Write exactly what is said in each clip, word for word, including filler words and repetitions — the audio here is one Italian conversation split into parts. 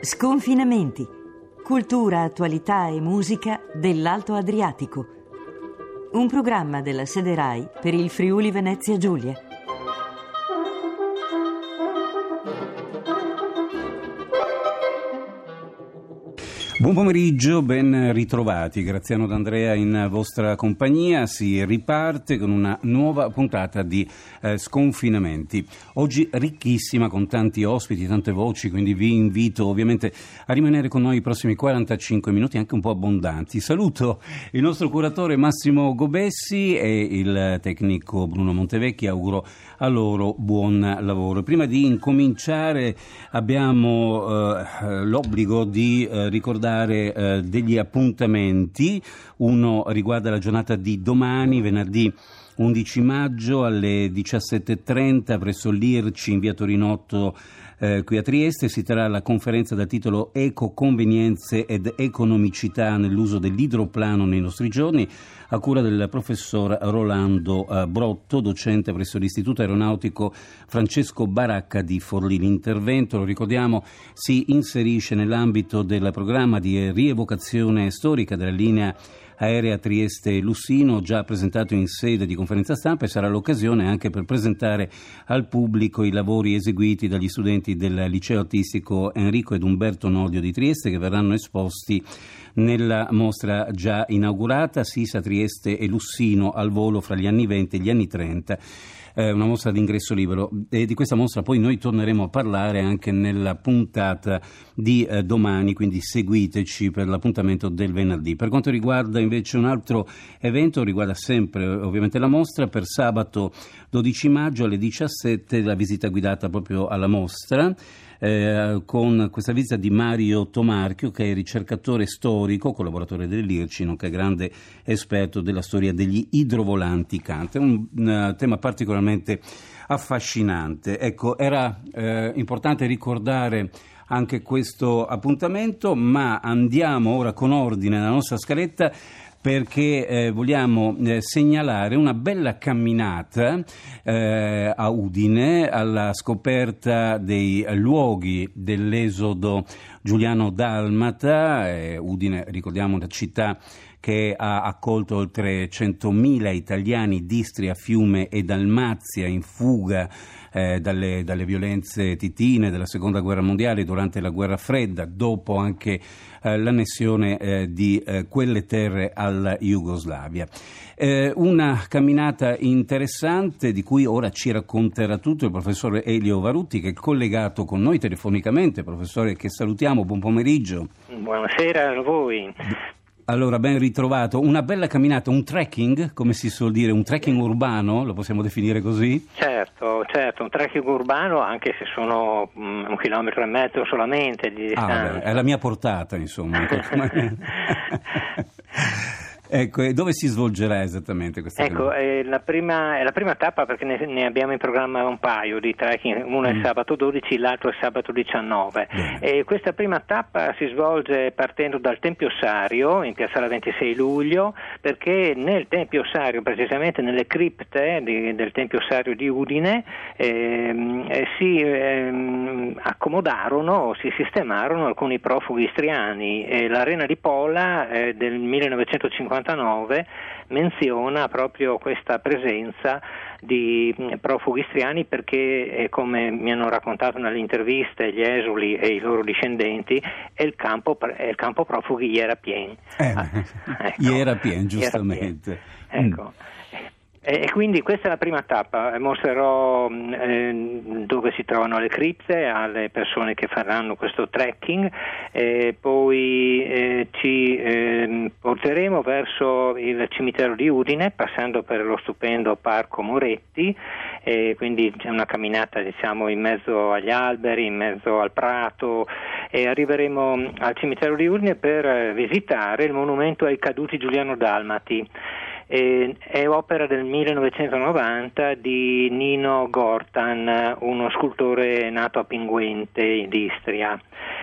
Sconfinamenti. Cultura, attualità e musica dell'Alto Adriatico. Un programma della Sede Rai per il Friuli Venezia Giulia. Buon pomeriggio, ben ritrovati. Graziano D'Andrea in vostra compagnia. Si riparte con una nuova puntata di eh, Sconfinamenti. Oggi ricchissima, con tanti ospiti, tante voci, quindi vi invito ovviamente a rimanere con noi i prossimi quarantacinque minuti, anche un po' abbondanti. Saluto il nostro curatore Massimo Gobessi e il tecnico Bruno Montevecchi. Auguro a loro buon lavoro. Prima di incominciare abbiamo eh, l'obbligo di eh, ricordare Eh, degli appuntamenti. Uno riguarda la giornata di domani, venerdì undici maggio alle diciassette e trenta presso l'I R C in via Torinotto eh, qui a Trieste. Si terrà la conferenza dal titolo Eco-convenienze ed economicità nell'uso dell'idroplano nei nostri giorni, a cura del professor Rolando eh, Brotto, docente presso l'Istituto Aeronautico Francesco Baracca di Forlì. L'intervento, lo ricordiamo, si inserisce nell'ambito del programma di rievocazione storica della linea aerea Trieste-Lussino, già presentato in sede di conferenza stampa, e sarà l'occasione anche per presentare al pubblico i lavori eseguiti dagli studenti del liceo artistico Enrico ed Umberto Nordio di Trieste, che verranno esposti nella mostra già inaugurata Sisa, Trieste e Lussino al volo fra gli anni venti e gli anni trenta. Eh, una mostra d'ingresso libero, e di questa mostra poi noi torneremo a parlare anche nella puntata di eh, domani, quindi seguiteci per l'appuntamento del venerdì. Per quanto riguarda invece un altro evento, riguarda sempre ovviamente la mostra, per sabato dodici maggio alle diciassette la visita guidata proprio alla mostra, Eh, con questa visita di Mario Tomarchio, che è ricercatore storico, collaboratore dell'I R C, nonché grande esperto della storia degli idrovolanti Kant. È un, un tema particolarmente affascinante. Ecco, era eh, importante ricordare anche questo appuntamento, ma andiamo ora con ordine nella nostra scaletta, perché eh, vogliamo eh, segnalare una bella camminata eh, a Udine alla scoperta dei luoghi dell'esodo giuliano-dalmata. Eh, Udine, ricordiamo, una città che ha accolto oltre centomila italiani d'Istria, Fiume e Dalmazia in fuga eh, dalle, dalle violenze titine della seconda guerra mondiale durante la guerra fredda, dopo anche eh, l'annessione eh, di eh, quelle terre alla Jugoslavia. Eh, una camminata interessante di cui ora ci racconterà tutto il professore Elio Varutti, che è collegato con noi telefonicamente. Professore, che salutiamo, buon pomeriggio. Buonasera a voi. Allora, ben ritrovato. Una bella camminata, un trekking, come si suol dire, un trekking urbano, lo possiamo definire così? Certo, certo, un trekking urbano, anche se sono um, un chilometro e mezzo solamente di distanza. Ah, beh, è la mia portata, insomma. Ecco, e dove si svolgerà esattamente questa Ecco, è la, prima, è la prima tappa, perché ne, ne abbiamo in programma un paio di trekking, uno è mm. sabato dodici, l'altro è sabato diciannove. Bene. E questa prima tappa si svolge partendo dal Tempio Ossario in piazzale ventisei luglio, perché nel Tempio Ossario, precisamente nelle cripte di, del Tempio Ossario di Udine, ehm, eh, si ehm, accomodarono o si sistemarono alcuni profughi istriani, e l'Arena di Pola eh, del millenovecentocinquantanove menziona proprio questa presenza di profughi istriani, perché eh, come mi hanno raccontato nelle interviste gli esuli e i loro discendenti, è il campo, è il campo profughi Iera Pien. Eh, ah, ecco, Iera Pien, giustamente. Ecco. Mm. E quindi questa è la prima tappa. Mostrerò eh, dove si trovano le cripte alle persone che faranno questo trekking, e poi eh, ci eh, porteremo verso il cimitero di Udine, passando per lo stupendo Parco Moretti, e quindi c'è una camminata, diciamo, in mezzo agli alberi, in mezzo al prato, e arriveremo al cimitero di Udine per visitare il monumento ai caduti giuliano-dalmati. Eh, è opera del millenovecentonovanta di Nino Gortan, uno scultore nato a Pinguente d'Istria.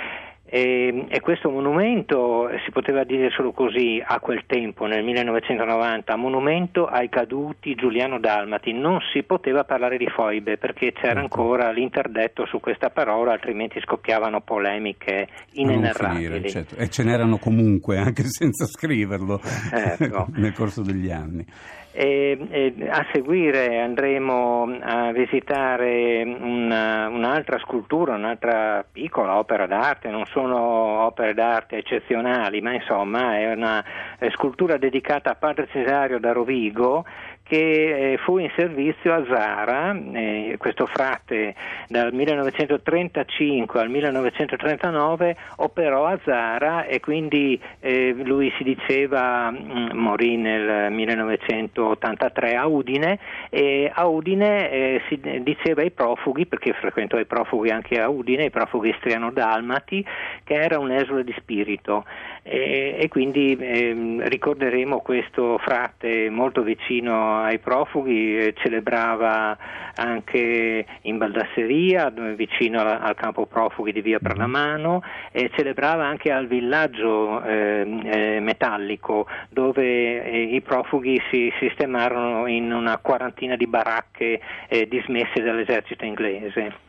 E, e questo monumento, si poteva dire solo così a quel tempo, nel millenovecentonovanta, monumento ai caduti giuliano-dalmati, non si poteva parlare di foibe perché c'era ancora l'interdetto su questa parola, altrimenti scoppiavano polemiche inenarrabili. Finire, certo. E ce n'erano comunque anche senza scriverlo, ecco, nel corso degli anni. E, e a seguire andremo a visitare una, un'altra scultura, un'altra piccola opera d'arte, non sono opere d'arte eccezionali, ma insomma è una è scultura dedicata a Padre Cesario da Rovigo, che eh, fu in servizio a Zara, eh, questo frate dal millenovecentotrentacinque al millenovecentotrentanove operò a Zara e quindi eh, lui si diceva mh, morì nel millenovecentottantatré a Udine, e a Udine eh, si diceva ai profughi, perché frequentò i profughi anche a Udine, i profughi istriano-dalmati, che era un esule di spirito, e, e quindi eh, ricorderemo questo frate molto vicino ai profughi, eh, celebrava anche in Baldasseria, vicino al, al campo profughi di via Parlamano, e celebrava anche al villaggio eh, eh, metallico, dove eh, i profughi si sistemarono in una quarantina di baracche eh, dismesse dall'esercito inglese.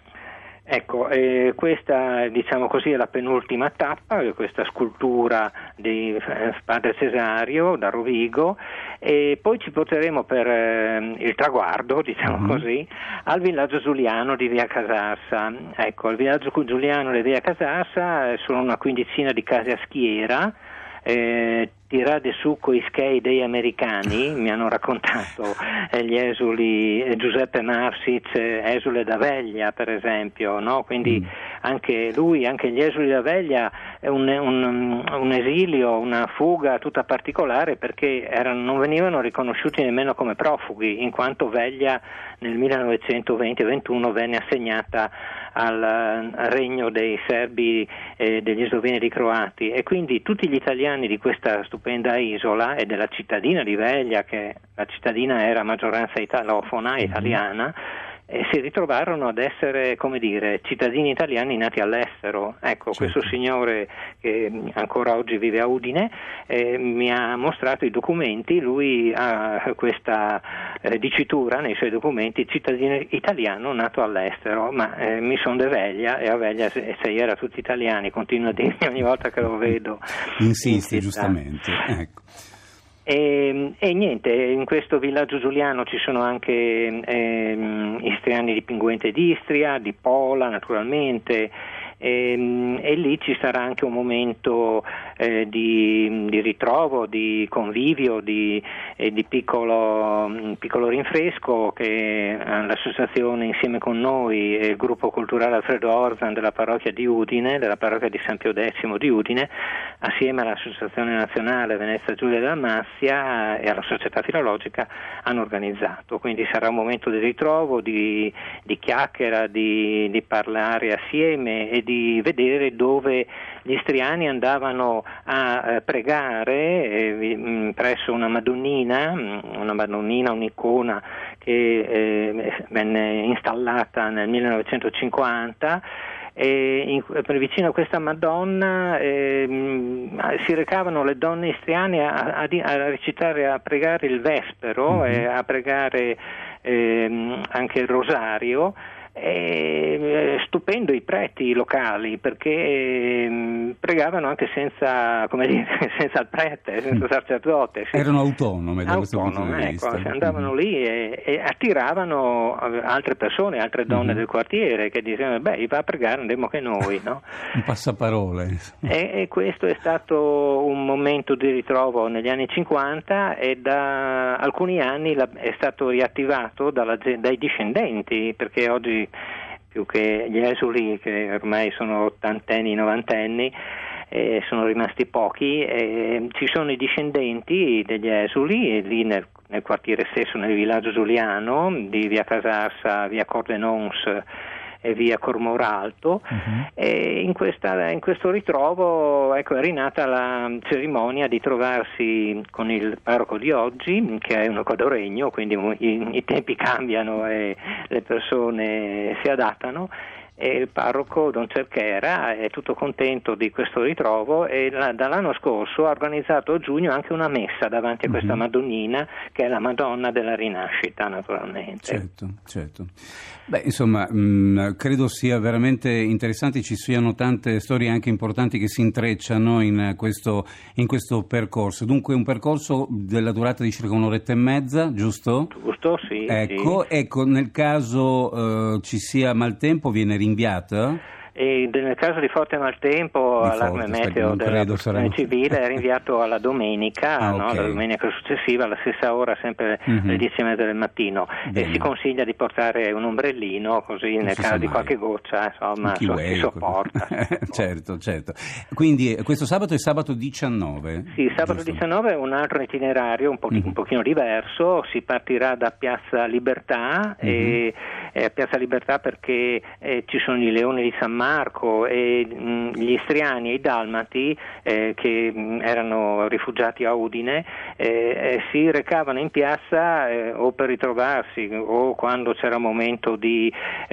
Ecco, eh, questa diciamo così è la penultima tappa, questa scultura di eh, Padre Cesario da Rovigo, e poi ci porteremo per eh, il traguardo, diciamo mm-hmm. così, al villaggio giuliano di via Casarsa. Ecco, il villaggio giuliano di via Casarsa sono una quindicina di case a schiera, eh, tirate su coi skei dei americani, mi hanno raccontato eh, gli esuli, eh, Giuseppe Marsic, eh, esule da Veglia per esempio, no? Quindi mm. anche lui, anche gli esuli da Veglia è un, un, un esilio, una fuga tutta particolare, perché erano, non venivano riconosciuti nemmeno come profughi, in quanto Veglia nel millenovecentoventi ventuno venne assegnata al, al regno dei serbi e eh, degli sloveni croati, e quindi tutti gli italiani di questa stupenda isola e della cittadina di Veglia, che la cittadina era a maggioranza italofona, italiana, e si ritrovarono ad essere, come dire, cittadini italiani nati all'estero. Ecco, certo. Questo signore che ancora oggi vive a Udine eh, mi ha mostrato i documenti, lui ha questa eh, dicitura nei suoi documenti, cittadino italiano nato all'estero, ma eh, mi sono de Veglia, e a Veglia se, se era tutti italiani, continuo a dirmi ogni volta che lo vedo. Insiste, giustamente, ecco. E, e niente, in questo villaggio giuliano ci sono anche ehm, istriani di Pinguente d'Istria, di Pola naturalmente, e, e lì ci sarà anche un momento eh, di, di ritrovo, di convivio, di, eh, di piccolo, piccolo rinfresco che l'associazione insieme con noi e il gruppo culturale Alfredo Orzan della parrocchia di Udine, della parrocchia di San Pio X di Udine, assieme all'associazione nazionale Venezia Giulia della Massia e alla società filologica hanno organizzato. Quindi sarà un momento di ritrovo, di, di chiacchiera, di, di parlare assieme e di vedere dove gli istriani andavano a eh, pregare eh, mh, presso una Madonnina, una Madonnina, un'icona che eh, venne installata nel millenovecentocinquanta. E in, vicino a questa Madonna eh, si recavano le donne istriane a, a, a recitare, a pregare il Vespero, mm-hmm. e a pregare eh, anche il Rosario. E, stupendo i preti locali, perché eh, pregavano anche senza, come dire, senza il prete, senza sacerdote. Sì. Erano autonome da questo punto di vista. Ecco, andavano mm-hmm. lì e, e attiravano altre persone, altre donne mm-hmm. del quartiere, che dicevano: beh, va a pregare, andremo anche noi, no? Un passaparole. E, e questo è stato un momento di ritrovo negli anni cinquanta, e da alcuni anni la, è stato riattivato dalla, dai discendenti, perché oggi più che gli esuli, che ormai sono ottantenni, novantenni, eh, sono rimasti pochi, eh, ci sono i discendenti degli esuli, e lì nel, nel quartiere stesso, nel villaggio giuliano di via Casarsa, via Cordenons e via Cormoralto, uh-huh. e in, questa, in questo ritrovo ecco, è rinata la cerimonia di trovarsi con il parroco di oggi, che è un equadoregno, quindi i, i tempi cambiano e le persone si adattano, e il parroco Don Cerchera è tutto contento di questo ritrovo e la, dall'anno scorso ha organizzato a giugno anche una messa davanti a questa mm-hmm. Madonnina, che è la Madonna della Rinascita, naturalmente. Certo, certo. Beh, insomma, mh, credo sia veramente interessante, ci siano tante storie anche importanti che si intrecciano in questo, in questo percorso. Dunque un percorso della durata di circa un'oretta e mezza, giusto? Giusto, sì. Ecco, sì. ecco, nel caso eh, ci sia maltempo, viene rinviata? E nel caso di forte maltempo, di allarme forte, meteo della protezione civile è rinviato alla domenica, ah, no? okay. La domenica successiva, alla stessa ora, sempre alle mm-hmm. dieci e mezza del mattino. Bene. E si consiglia di portare un ombrellino, così non nel caso di mai. Qualche goccia, insomma, so, si sopporta. certo, certo. Quindi questo sabato è sabato diciannove? Sì, sabato giusto? diciannove è un altro itinerario un, po- mm-hmm. un pochino diverso, si partirà da Piazza Libertà, mm-hmm. e eh, Piazza Libertà perché eh, ci sono i leoni di San Marco e mh, gli istriani e i dalmati eh, che mh, erano rifugiati a Udine eh, eh, si recavano in piazza eh, o per ritrovarsi o quando c'era un momento di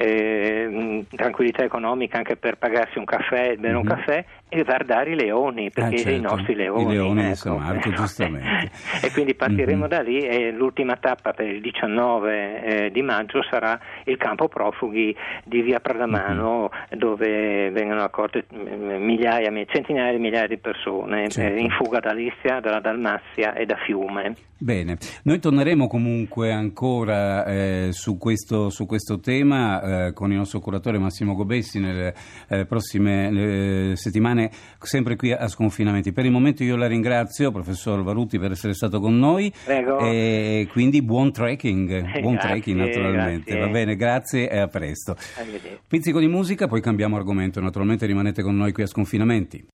eh, mh, tranquillità economica anche per pagarsi un caffè e bere mm-hmm. un caffè e guardare i leoni, perché ah, certo. i nostri leoni, i leoni ecco. di San Marco, giustamente. E quindi partiremo mm-hmm. da lì e l'ultima tappa per il diciannove eh, di maggio sarà il campo profughi di via Pradamano, mm-hmm. dove vengono accolte migliaia, centinaia di migliaia di persone certo. eh, in fuga dall'Istria, dalla Dalmazia e da Fiume. Bene, noi torneremo comunque ancora eh, su, questo, su questo tema eh, con il nostro curatore Massimo Gobessi nelle eh, prossime eh, settimane, sempre qui a Sconfinamenti. Per il momento io la ringrazio, professor Varutti, per essere stato con noi. Prego. E quindi buon trekking, buon grazie, trekking naturalmente. Grazie. Va bene, grazie e a presto. Pizzico di musica, poi cambiamo argomento, naturalmente rimanete con noi qui a Sconfinamenti.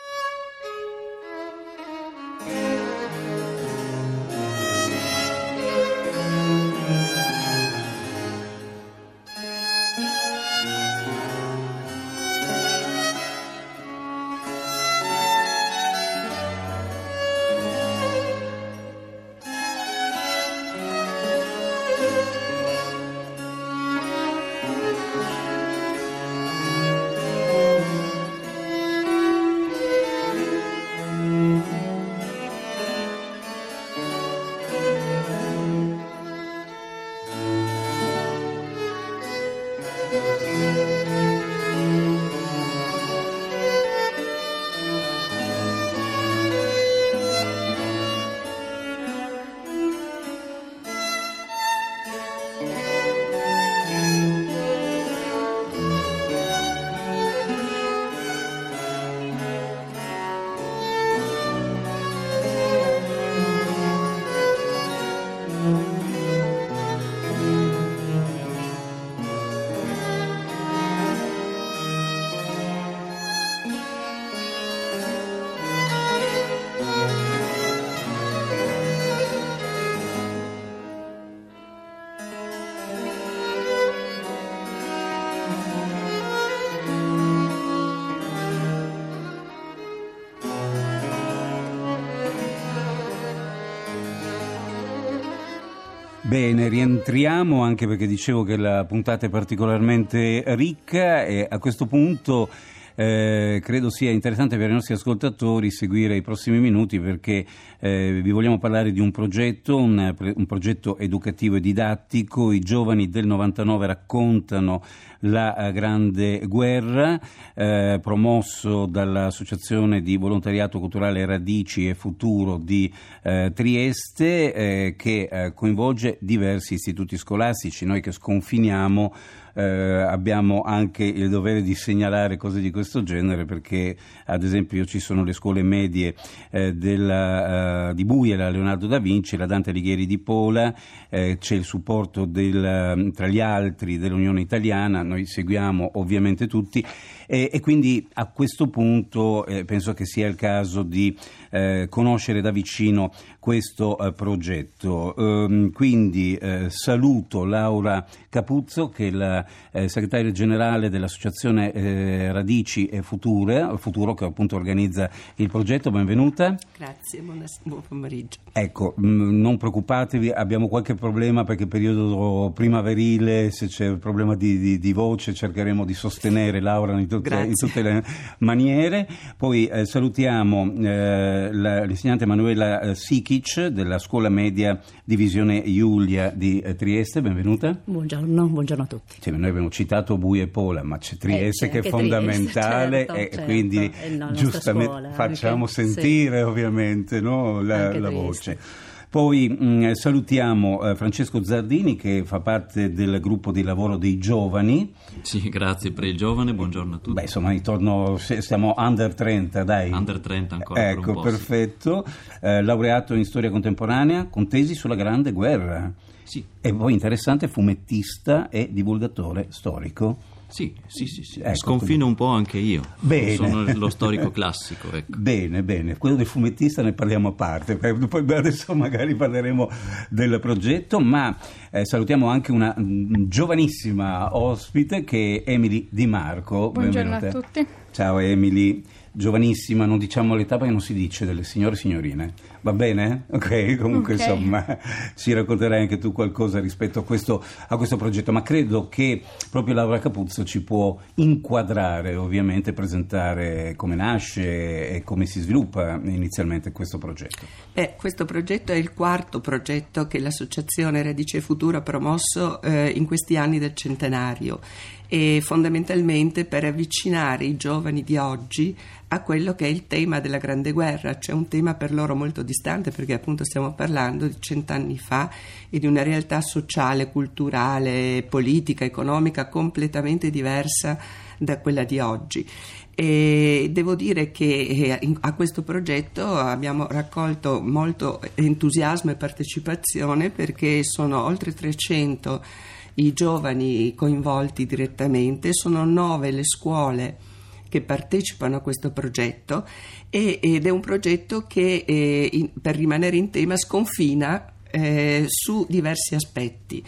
Bene, rientriamo anche perché dicevo che la puntata è particolarmente ricca e a questo punto eh, credo sia interessante per i nostri ascoltatori seguire i prossimi minuti perché eh, vi vogliamo parlare di un progetto, un, un progetto educativo e didattico. I giovani del novantanove raccontano la Grande Guerra, eh, promosso dall'Associazione di Volontariato Culturale Radici e Futuro di eh, Trieste, eh, che eh, coinvolge diversi istituti scolastici. Noi che sconfiniamo eh, abbiamo anche il dovere di segnalare cose di questo genere perché ad esempio ci sono le scuole medie eh, della, uh, di Buia, la Leonardo da Vinci, la Dante Alighieri di Pola, eh, c'è il supporto del, tra gli altri dell'Unione Italiana. Noi seguiamo ovviamente tutti e, e quindi a questo punto eh, penso che sia il caso di eh, conoscere da vicino questo eh, progetto. Ehm, quindi eh, saluto Laura Capuzzo, che è la eh, segretaria generale dell'associazione eh, Radici e Future, Futuro, che appunto organizza il progetto. Benvenuta. Grazie, buon, buon pomeriggio. Ecco, mh, non preoccupatevi, abbiamo qualche problema perché periodo primaverile, se c'è un problema di, di, di voce cercheremo di sostenere Laura in tutte, in tutte le maniere. Poi eh, salutiamo eh, la, l'insegnante Emanuela Sikic della scuola media Divisione Iulia di eh, Trieste. Benvenuta. Buongiorno, buongiorno a tutti. Cioè, noi abbiamo citato Bui e Pola, ma c'è Trieste eh, che è fondamentale, Trieste, certo, e certo, quindi è giustamente scuola, facciamo anche, sentire sì. ovviamente, no, la, la voce. Poi mh, salutiamo eh, Francesco Zardini, che fa parte del gruppo di lavoro dei giovani. Sì, grazie per il giovane, buongiorno a tutti. Beh, insomma, intorno, stiamo under trenta, dai. Under trenta ancora. Ecco, per un po', perfetto. Sì. Eh, laureato in storia contemporanea, con tesi sulla Grande Guerra. Sì. E poi interessante, fumettista e divulgatore storico. Sì, sì, sì, sì. Ecco, sconfino quindi. un po' anche io. Bene. Sono lo storico classico, ecco. Bene, bene. Quello del fumettista ne parliamo a parte, poi adesso magari parleremo del progetto, ma eh, salutiamo anche una mh, giovanissima ospite che è Emily Di Marco. Buongiorno Benvenuta. a tutti. Ciao Emily, giovanissima, non diciamo l'età perché non si dice delle signore e signorine, va bene? Ok, comunque okay. Insomma ci racconterai anche tu qualcosa rispetto a questo, a questo progetto, ma credo che proprio Laura Capuzzo ci può inquadrare, ovviamente presentare come nasce e come si sviluppa inizialmente questo progetto. Beh, questo progetto è il quarto progetto che l'Associazione Radici e Futuro ha promosso eh, in questi anni del centenario, e fondamentalmente per avvicinare i giovani di oggi a quello che è il tema della Grande Guerra, cioè un tema per loro molto distante, perché appunto stiamo parlando di cent'anni fa e di una realtà sociale, culturale, politica, economica completamente diversa da quella di oggi. E devo dire che a questo progetto abbiamo raccolto molto entusiasmo e partecipazione, perché sono oltre trecento i giovani coinvolti direttamente, sono nove le scuole che partecipano a questo progetto, e, ed è un progetto che eh, in, per rimanere in tema sconfina eh, su diversi aspetti.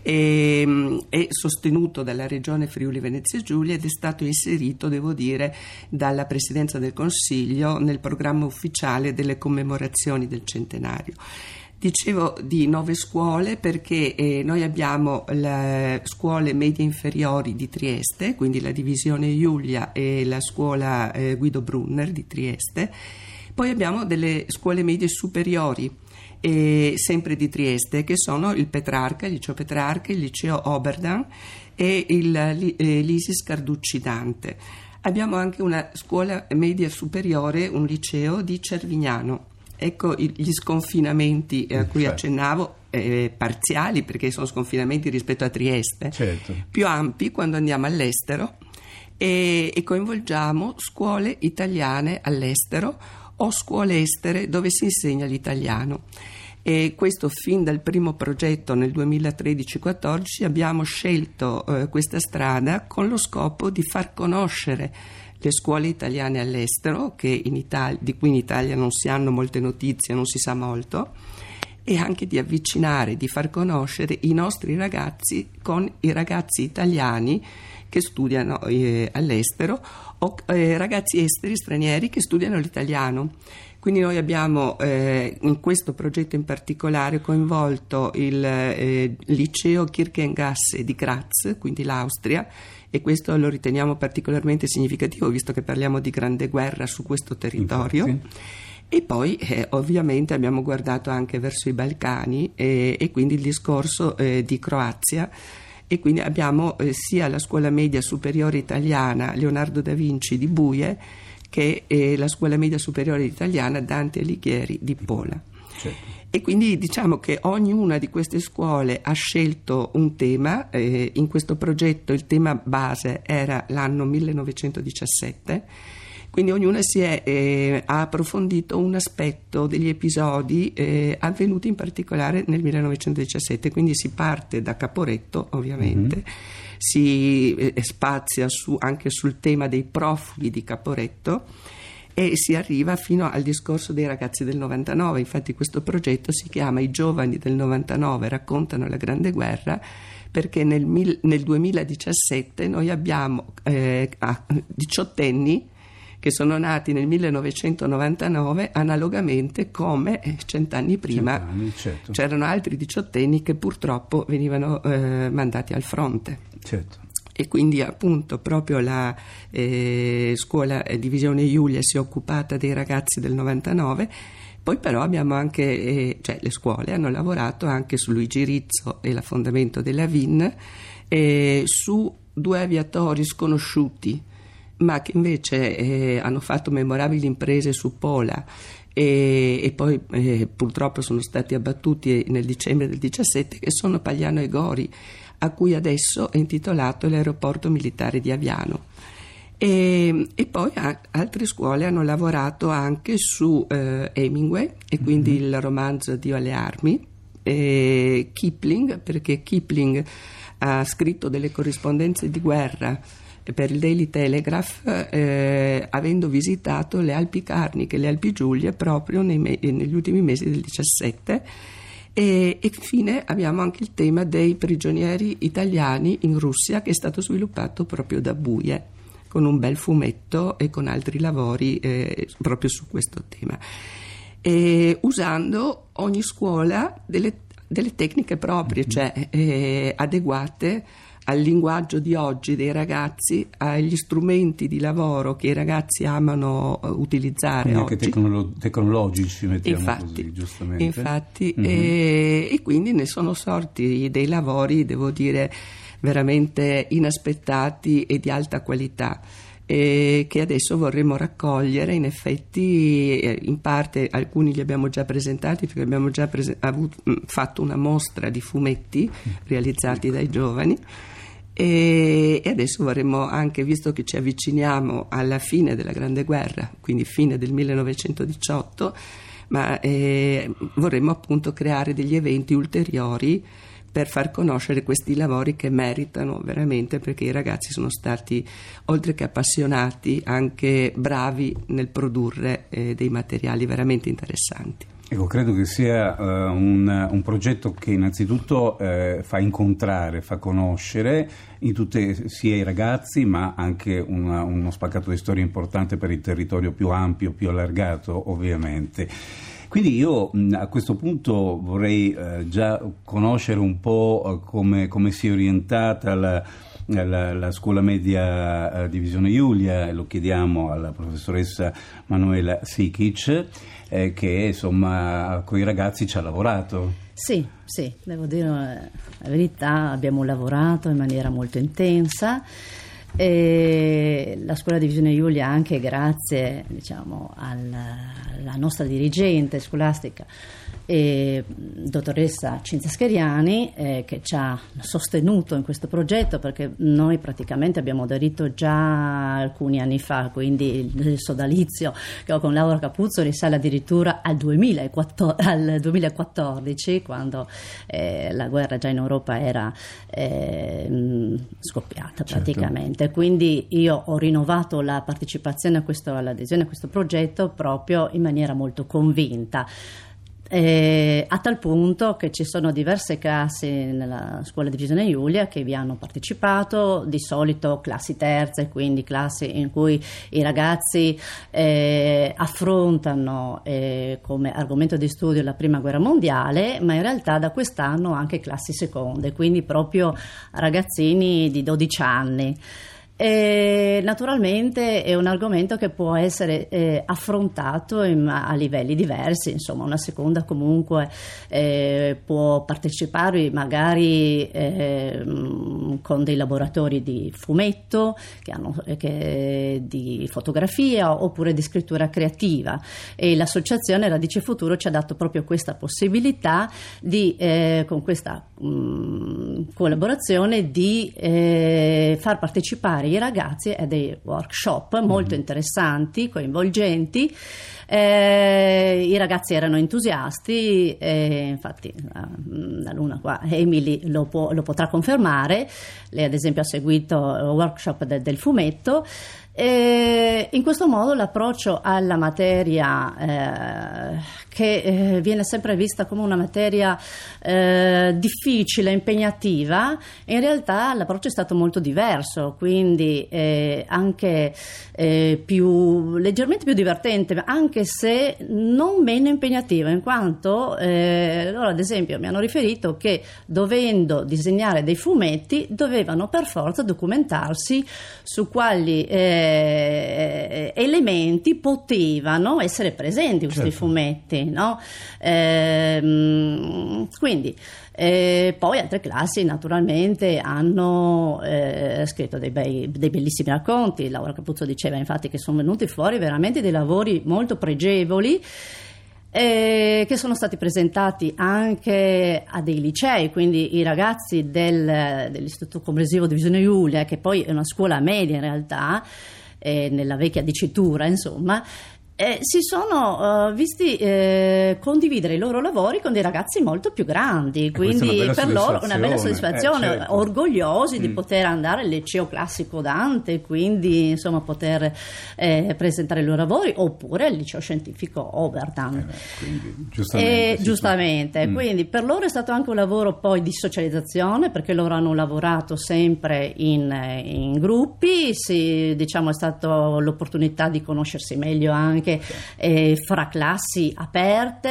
E, è sostenuto dalla Regione Friuli Venezia Giulia ed è stato inserito, devo dire, dalla Presidenza del Consiglio nel programma ufficiale delle commemorazioni del centenario. Dicevo di nove scuole perché eh, noi abbiamo le scuole medie inferiori di Trieste, quindi la Divisione Iulia e la scuola eh, Guido Brunner di Trieste. Poi abbiamo delle scuole medie superiori, eh, sempre di Trieste, che sono il Petrarca, il Liceo Petrarca, il Liceo Oberdan e il, eh, l'Isis Carducci Dante. Abbiamo anche una scuola media superiore, un liceo di Cervignano. Ecco gli sconfinamenti a cui accennavo, eh, parziali, perché sono sconfinamenti rispetto a Trieste, certo. Più ampi quando andiamo all'estero e, e coinvolgiamo scuole italiane all'estero o scuole estere dove si insegna l'italiano. E questo fin dal primo progetto nel duemilatredici quattordici abbiamo scelto eh, questa strada con lo scopo di far conoscere le scuole italiane all'estero, che in Italia, di cui in Italia non si hanno molte notizie, non si sa molto, e anche di avvicinare, di far conoscere i nostri ragazzi con i ragazzi italiani che studiano eh, all'estero o eh, ragazzi esteri, stranieri che studiano l'italiano. Quindi noi abbiamo eh, in questo progetto in particolare coinvolto il eh, liceo Kirchengasse di Graz, quindi l'Austria, e questo lo riteniamo particolarmente significativo visto che parliamo di Grande Guerra su questo territorio. Infatti. E poi eh, ovviamente abbiamo guardato anche verso i Balcani e, e quindi il discorso eh, di Croazia, e quindi abbiamo eh, sia la scuola media superiore italiana Leonardo da Vinci di Buie che è la scuola media superiore italiana Dante Alighieri di Pola. Certo. E quindi diciamo che ognuna di queste scuole ha scelto un tema. Eh, in questo progetto il tema base era l'anno millenovecentodiciassette, quindi ognuna si è, eh, ha approfondito un aspetto degli episodi eh, avvenuti in particolare nel millenovecentodiciassette, quindi si parte da Caporetto ovviamente, mm-hmm. si eh, spazia su, anche sul tema dei profughi di Caporetto, e si arriva fino al discorso dei ragazzi del novantanove. Infatti questo progetto si chiama I giovani del novantanove raccontano la Grande Guerra, perché nel, mil, nel duemiladiciassette noi abbiamo eh, diciottenni che sono nati nel millenovecentonovantanove, analogamente come cent'anni prima Cent'anni, certo. C'erano altri diciottenni che purtroppo venivano eh, mandati al fronte. Certo. E quindi appunto proprio la eh, scuola eh, Divisione Giulia si è occupata dei ragazzi del novantanove. Poi però abbiamo anche, eh, cioè le scuole hanno lavorato anche su Luigi Rizzo e l'affondamento della V I N, eh, su due aviatori sconosciuti, ma che invece eh, hanno fatto memorabili imprese su Pola e, e poi eh, purtroppo sono stati abbattuti nel dicembre del diciassette, che sono Pagliano e Gori, a cui adesso è intitolato l'aeroporto militare di Aviano. E, e poi a, altre scuole hanno lavorato anche su eh, Hemingway e quindi mm-hmm. il romanzo Dio alle armi, e Kipling, perché Kipling ha scritto delle corrispondenze di guerra per il Daily Telegraph eh, avendo visitato le Alpi Carniche e le Alpi Giulie proprio nei me- negli ultimi mesi del diciassette. E, e infine abbiamo anche il tema dei prigionieri italiani in Russia, che è stato sviluppato proprio da Buie, con un bel fumetto e con altri lavori eh, proprio su questo tema, e usando ogni scuola delle, delle tecniche proprie, cioè eh, adeguate al linguaggio di oggi dei ragazzi, agli strumenti di lavoro che i ragazzi amano utilizzare. Quindi oggi. Anche tecnolo- tecnologici, mettiamo infatti, così, giustamente. Infatti, mm-hmm. e, e quindi ne sono sorti dei lavori, devo dire, veramente inaspettati e di alta qualità, e che adesso vorremmo raccogliere. In effetti in parte alcuni li abbiamo già presentati, perché abbiamo già prese- avuto, fatto una mostra di fumetti realizzati dai giovani, e, e adesso vorremmo anche, visto che ci avviciniamo alla fine della Grande Guerra, quindi fine del millenovecentodiciotto, ma eh, vorremmo appunto creare degli eventi ulteriori per far conoscere questi lavori che meritano veramente, perché i ragazzi sono stati, oltre che appassionati, anche bravi nel produrre eh, dei materiali veramente interessanti. Ecco, credo che sia uh, un, un progetto che innanzitutto uh, fa incontrare, fa conoscere in tutte, sia i ragazzi, ma anche una, uno spaccato di storia importante per il territorio più ampio, più allargato ovviamente. Quindi io a questo punto vorrei eh, già conoscere un po' come, come si è orientata la, la, la scuola media eh, Divisione Giulia, e lo chiediamo alla professoressa Manuela Sikic, eh, che insomma con i ragazzi ci ha lavorato. Sì, sì, devo dire la verità, abbiamo lavorato in maniera molto intensa. E la scuola Divisione Giulia, anche grazie, diciamo, alla, alla nostra dirigente scolastica, e dottoressa Cinzia Scheriani, eh, che ci ha sostenuto in questo progetto, perché noi praticamente abbiamo aderito già alcuni anni fa, quindi il sodalizio che ho con Laura Capuzzo risale addirittura al, duemilaquattordici, al duemilaquattordici, quando eh, la guerra già in Europa era eh, scoppiata praticamente. Certo. Quindi io ho rinnovato la partecipazione a questo, all'adesione a questo progetto proprio in maniera molto convinta. Eh, a tal punto che ci sono diverse classi nella scuola Divisione Giulia che vi hanno partecipato, di solito classi terze, quindi classi in cui i ragazzi eh, affrontano eh, come argomento di studio la prima guerra mondiale, ma in realtà da quest'anno anche classi seconde, quindi proprio ragazzini di dodici anni. E naturalmente è un argomento che può essere eh, affrontato in, a livelli diversi, insomma una seconda comunque eh, può partecipare magari eh, con dei laboratori di fumetto, che hanno, che, di fotografia oppure di scrittura creativa, e l'associazione Radice Futuro ci ha dato proprio questa possibilità di, eh, con questa mh, collaborazione, di eh, far partecipare i ragazzi a dei workshop molto interessanti, coinvolgenti. Eh, i ragazzi erano entusiasti, e infatti la, la Luna qua, Emily, lo, può, lo potrà confermare. Lei ad esempio ha seguito il workshop de, del fumetto, E in questo modo l'approccio alla materia, eh, che eh, viene sempre vista come una materia eh, difficile, impegnativa, in realtà l'approccio è stato molto diverso, quindi eh, anche eh, più leggermente più divertente, anche se non meno impegnativa, in quanto eh, loro ad esempio mi hanno riferito che dovendo disegnare dei fumetti dovevano per forza documentarsi su quali eh, elementi potevano essere presenti questi certo. fumetti, no? Ehm, quindi eh, poi altre classi naturalmente hanno eh, scritto dei, bei, dei bellissimi racconti. Laura Capuzzo diceva infatti che sono venuti fuori veramente dei lavori molto pregevoli, Eh, che sono stati presentati anche a dei licei, quindi i ragazzi del, dell'Istituto Comprensivo di Visione Giulia, che poi è una scuola media in realtà, eh, nella vecchia dicitura insomma, Eh, si sono uh, visti eh, condividere i loro lavori con dei ragazzi molto più grandi, quindi per loro una bella soddisfazione, eh, certo. orgogliosi mm. di poter andare al liceo classico Dante, quindi insomma poter eh, presentare i loro lavori, oppure al liceo scientifico Oberdan. Eh, quindi, giustamente, eh, sì, giustamente. Sì. Quindi mm. per loro è stato anche un lavoro poi di socializzazione, perché loro hanno lavorato sempre in, in gruppi, si, diciamo è stata l'opportunità di conoscersi meglio anche Eh, fra classi aperte,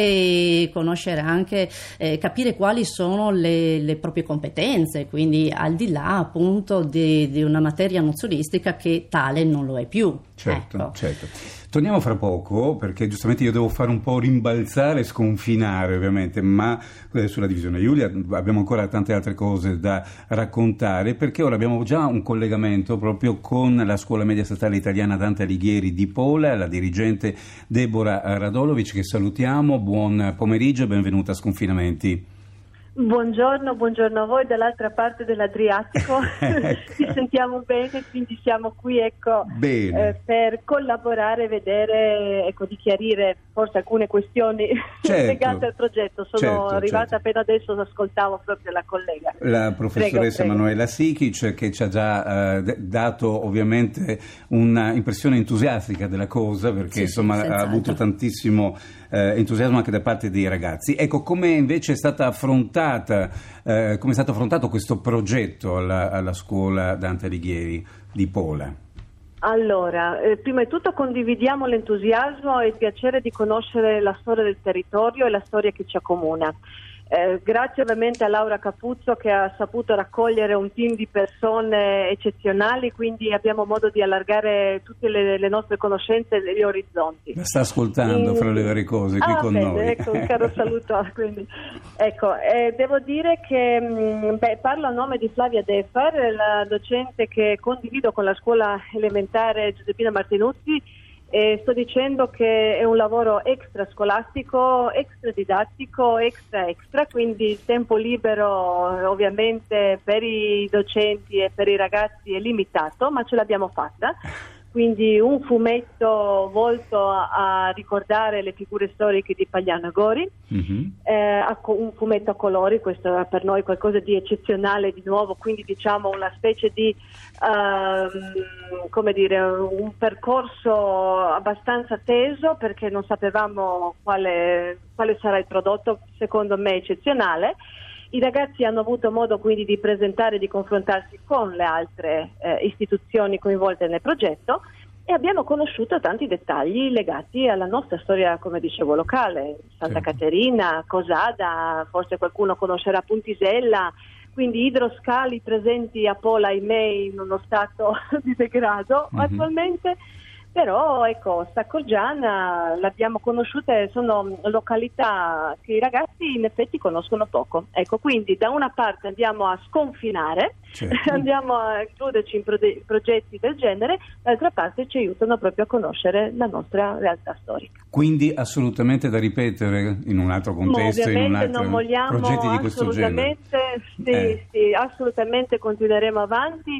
e conoscere anche, eh, capire quali sono le, le proprie competenze, quindi al di là appunto di, di una materia nozionistica che tale non lo è più. Certo, ecco. certo. Torniamo fra poco, perché giustamente io devo fare un po' rimbalzare e sconfinare ovviamente, ma eh, sulla Divisione Giulia abbiamo ancora tante altre cose da raccontare, perché ora abbiamo già un collegamento proprio con la Scuola Media Statale Italiana Dante Alighieri di Pola, la dirigente Deborah Radolovic, che salutiamo. Buon pomeriggio e benvenuta a Sconfinamenti. Buongiorno, buongiorno a voi dall'altra parte dell'Adriatico. Ecco. Ci sentiamo bene, quindi siamo qui ecco, eh, per collaborare, vedere, ecco, di chiarire forse alcune questioni certo. legate al progetto. Sono certo, arrivata certo. appena adesso, ascoltavo proprio la collega. La professoressa prego, Manuela Sikic, che ci ha già eh, dato ovviamente un'impressione entusiastica della cosa, perché sì, insomma sì, ha avuto tantissimo eh, entusiasmo anche da parte dei ragazzi. Ecco, come invece è stata affrontata Eh, come è stato affrontato questo progetto alla, alla scuola Dante Alighieri di Pola? Allora, eh, prima di tutto condividiamo l'entusiasmo e il piacere di conoscere la storia del territorio e la storia che ci accomuna. Eh, grazie ovviamente a Laura Capuzzo, che ha saputo raccogliere un team di persone eccezionali, quindi abbiamo modo di allargare tutte le, le nostre conoscenze e gli orizzonti. La sta ascoltando in... fra le varie cose qui ah, con bene, noi. Ecco, un caro saluto. Quindi, ecco, eh, devo dire che mh, beh, parlo a nome di Flavia Defar, la docente che condivido con la scuola elementare Giuseppina Martinuzzi. E sto dicendo che è un lavoro extra scolastico, extra didattico, extra extra, quindi il tempo libero ovviamente per i docenti e per i ragazzi è limitato, ma ce l'abbiamo fatta. Quindi un fumetto volto a, a ricordare le figure storiche di Pagliano e Gori, mm-hmm. eh, un fumetto a colori, questo è per noi qualcosa di eccezionale di nuovo, quindi diciamo una specie di uh, come dire, un percorso abbastanza teso, perché non sapevamo quale, quale sarà il prodotto, secondo me eccezionale. I ragazzi hanno avuto modo quindi di presentare e di confrontarsi con le altre eh, istituzioni coinvolte nel progetto, e abbiamo conosciuto tanti dettagli legati alla nostra storia, come dicevo, locale. Santa sì. Caterina, Cosada, forse qualcuno conoscerà Puntisella, quindi idroscali presenti a Pola, ahimè, in uno stato di degrado mm-hmm. attualmente. Però ecco, Staccorgiana l'abbiamo conosciuta e sono località che i ragazzi in effetti conoscono poco. Ecco, quindi da una parte andiamo a sconfinare, certo. andiamo a includerci in prode- progetti del genere, dall'altra parte ci aiutano proprio a conoscere la nostra realtà storica. Quindi assolutamente da ripetere in un altro contesto, in un altro non vogliamo, progetti di questo genere. Sì, eh. sì, assolutamente continueremo avanti.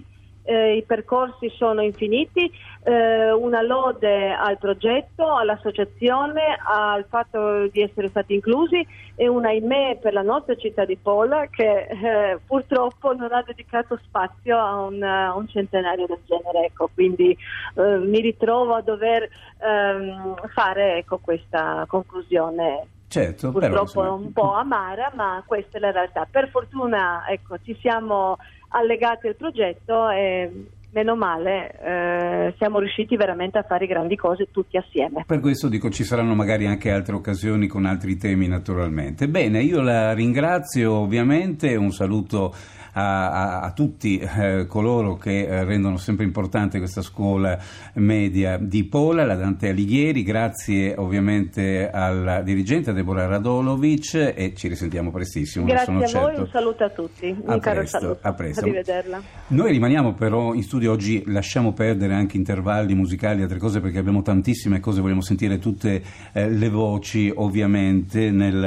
Eh, I percorsi sono infiniti, eh, una lode al progetto, all'associazione, al fatto di essere stati inclusi, e un ahimè per la nostra città di Pola che eh, purtroppo non ha dedicato spazio a un, a un centenario del genere. Ecco, quindi eh, mi ritrovo a dover ehm, fare ecco, questa conclusione. Certo, purtroppo però, un po' amara, ma questa è la realtà. Per fortuna ecco, ci siamo allegati al progetto e meno male eh, siamo riusciti veramente a fare grandi cose tutti assieme. Per questo dico ci saranno magari anche altre occasioni con altri temi naturalmente. Bene, io la ringrazio ovviamente, un saluto a, a, a tutti eh, coloro che eh, rendono sempre importante questa scuola media di Pola, la Dante Alighieri. Grazie ovviamente alla dirigente Deborah Radolovic e ci risentiamo prestissimo. Grazie sono a certo. voi, un saluto a tutti, un a caro presto, saluto, a presto. Arrivederla. Noi rimaniamo però in studio oggi, lasciamo perdere anche intervalli musicali e altre cose perché abbiamo tantissime cose, vogliamo sentire tutte eh, le voci ovviamente nel,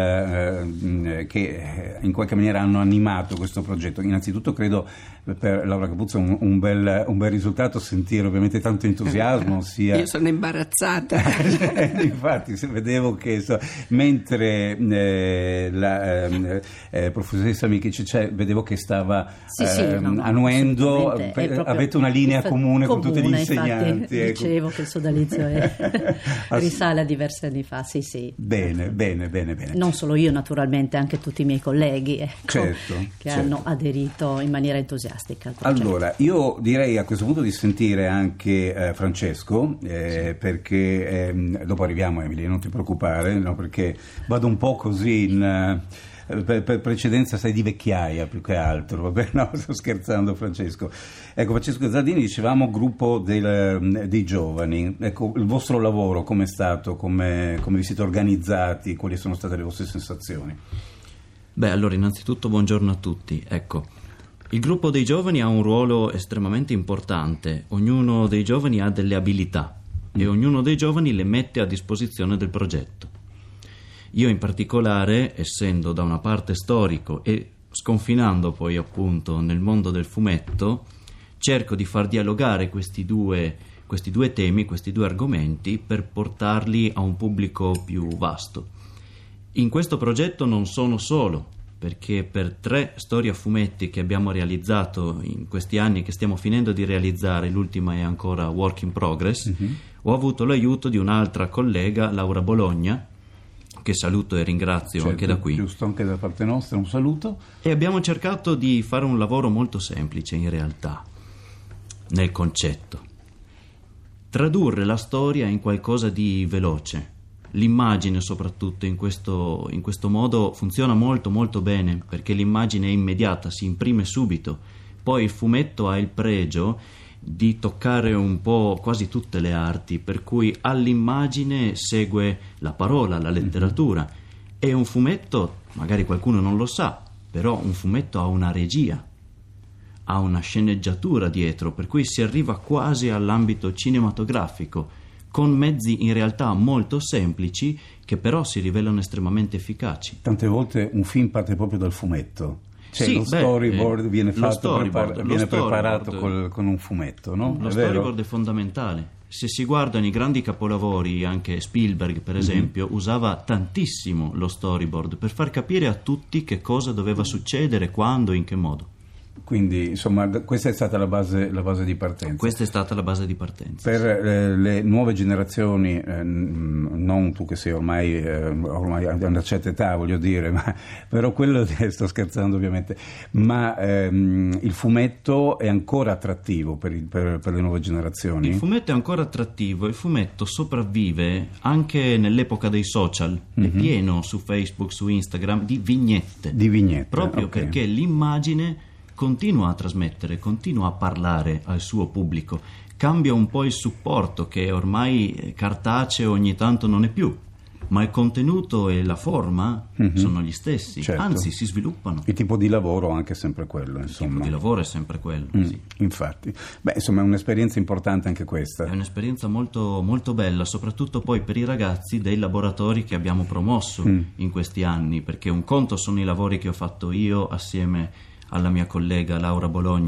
eh, che in qualche maniera hanno animato questo progetto. Innanzitutto credo per Laura Capuzzo un, un, bel, un bel risultato sentire ovviamente tanto entusiasmo sia... Io sono imbarazzata. Infatti vedevo che so, mentre eh, la eh, eh, professoressa Michici cioè, vedevo che stava sì, eh, sì, no, no, annuendo, proprio, avete una linea comune, comune con tutti gli insegnanti. Ecco. Dicevo che il sodalizio è, risale a diversi anni fa, sì sì. Bene, bene, bene, bene. Non solo io naturalmente, anche tutti i miei colleghi ecco, certo, che certo. hanno aderito in maniera entusiastica al progetto. Allora, io direi a questo punto di sentire anche eh, Francesco, eh, sì. perché eh, dopo arriviamo Emily, non ti preoccupare, no, perché vado un po' così in... Uh, Per, per precedenza sei di vecchiaia più che altro, vabbè, no, sto scherzando Francesco. Ecco, Francesco Zardini, dicevamo gruppo del, dei giovani, ecco, il vostro lavoro com'è stato, come, come vi siete organizzati, quali sono state le vostre sensazioni? Beh, allora innanzitutto buongiorno a tutti, ecco, il gruppo dei giovani ha un ruolo estremamente importante, ognuno dei giovani ha delle abilità mm. e ognuno dei giovani le mette a disposizione del progetto. Io in particolare, essendo da una parte storico e sconfinando poi appunto nel mondo del fumetto, cerco di far dialogare questi due, questi due temi, questi due argomenti per portarli a un pubblico più vasto. In questo progetto non sono solo, perché per tre storie a fumetti che abbiamo realizzato in questi anni che stiamo finendo di realizzare, l'ultima è ancora work in progress, mm-hmm. ho avuto l'aiuto di un'altra collega, Laura Bologna, che saluto e ringrazio certo, anche da qui. Giusto, anche da parte nostra un saluto. E abbiamo cercato di fare un lavoro molto semplice in realtà, nel concetto. Tradurre la storia in qualcosa di veloce. L'immagine soprattutto in questo, in questo modo funziona molto molto bene, perché l'immagine è immediata, si imprime subito. Poi il fumetto ha il pregio di toccare un po' quasi tutte le arti, per cui all'immagine segue la parola, la letteratura. E un fumetto, magari qualcuno non lo sa, però un fumetto ha una regia, ha una sceneggiatura dietro, per cui si arriva quasi all'ambito cinematografico, con mezzi in realtà molto semplici che però si rivelano estremamente efficaci. Tante volte un film parte proprio dal fumetto. Cioè, sì, lo beh, storyboard eh, viene, fatto, storyboard, prepar- viene storyboard, preparato col, con un fumetto, no? Lo è storyboard vero? è fondamentale. Se si guardano i grandi capolavori, anche Spielberg per esempio, mm-hmm. usava tantissimo lo storyboard per far capire a tutti che cosa doveva succedere, quando, in che modo. Quindi insomma questa è stata la base, la base di partenza. Questa è stata la base di partenza. Per eh, le nuove generazioni, eh, non tu che sei ormai, eh, ormai a una certa età voglio dire, ma però quello sto scherzando ovviamente, ma ehm, il fumetto è ancora attrattivo per, il, per, per le nuove generazioni? Il fumetto è ancora attrattivo, il fumetto sopravvive anche nell'epoca dei social, mm-hmm. è pieno su Facebook, su Instagram di vignette. Di vignette, proprio okay. perché l'immagine continua a trasmettere, continua a parlare al suo pubblico, cambia un po' il supporto che ormai cartaceo ogni tanto non è più, ma il contenuto e la forma mm-hmm. sono gli stessi, certo. anzi si sviluppano. Il tipo di lavoro anche sempre quello, insomma. Il tipo di lavoro è sempre quello, mm, sì. Infatti, beh, insomma è un'esperienza importante anche questa. È un'esperienza molto, molto bella, soprattutto poi per i ragazzi dei laboratori che abbiamo promosso mm. in questi anni, perché un conto sono i lavori che ho fatto io assieme alla mia collega Laura Bologna,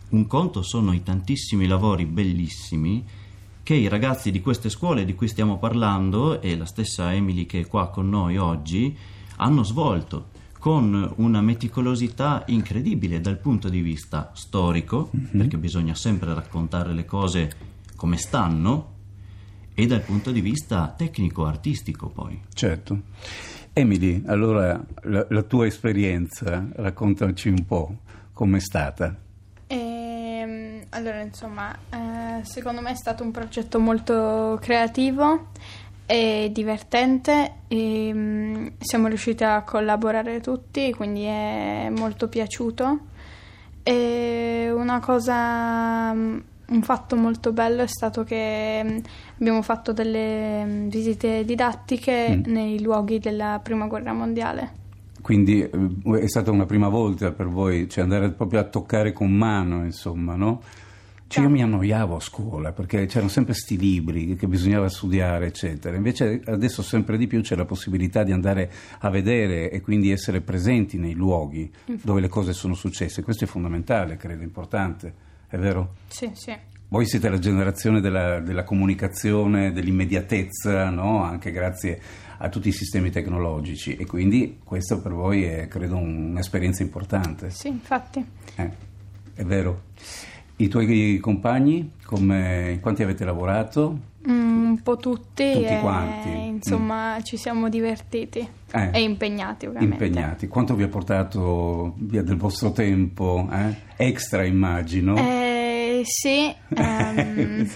Un conto sono i tantissimi lavori bellissimi che i ragazzi di queste scuole di cui stiamo parlando, e la stessa Emily che è qua con noi oggi, hanno svolto con una meticolosità incredibile dal punto di vista storico, mm-hmm. perché bisogna sempre raccontare le cose come stanno, e dal punto di vista tecnico-artistico poi. Certo. Emily, allora la, la tua esperienza, raccontaci un po' com'è stata. E, allora, insomma, eh, secondo me è stato un progetto molto creativo e divertente, e um, siamo riusciti a collaborare tutti, quindi è molto piaciuto. E una cosa, un fatto molto bello è stato che abbiamo fatto delle visite didattiche mm. nei luoghi della Prima Guerra Mondiale. Quindi è stata una prima volta per voi, cioè andare proprio a toccare con mano, insomma, no? Cioè io mi annoiavo a scuola perché c'erano sempre sti libri che bisognava studiare, eccetera. Invece adesso sempre di più c'è la possibilità di andare a vedere e quindi essere presenti nei luoghi Infatti. dove le cose sono successe. Questo è fondamentale, credo, importante, è vero? Sì, sì. Voi siete la generazione della, della comunicazione, dell'immediatezza, no? Anche grazie a tutti i sistemi tecnologici, e quindi questo per voi è, credo, un'esperienza importante. Sì, infatti. Eh, è vero. I tuoi compagni, come, quanti avete lavorato? Mm, un po' tutti. Tutti e, quanti? Insomma, mm. ci siamo divertiti eh. e impegnati, ovviamente. Impegnati. Quanto vi ha portato via del vostro tempo? Eh? Extra, immagino. Eh, sì, um,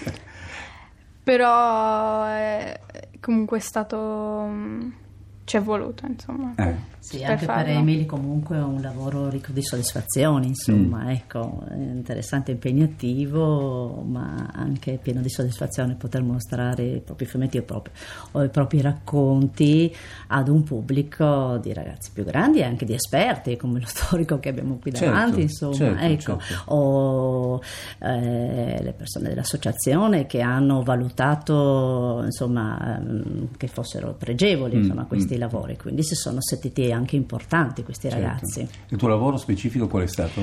però eh, comunque è stato... ci è voluto, insomma. Eh. Sì, per anche farlo. Per Emily comunque è un lavoro ricco di soddisfazioni, insomma, mm. ecco, interessante, impegnativo, ma anche pieno di soddisfazione poter mostrare i propri fumetti o, propri, o i propri racconti ad un pubblico di ragazzi più grandi e anche di esperti, come lo storico che abbiamo qui davanti, certo, insomma, certo, ecco, certo. o eh, le persone dell'associazione che hanno valutato, insomma, che fossero pregevoli, insomma, mm. questi mm. lavori, quindi si sono sentiti anche importanti questi certo. ragazzi. Il tuo lavoro specifico qual è stato?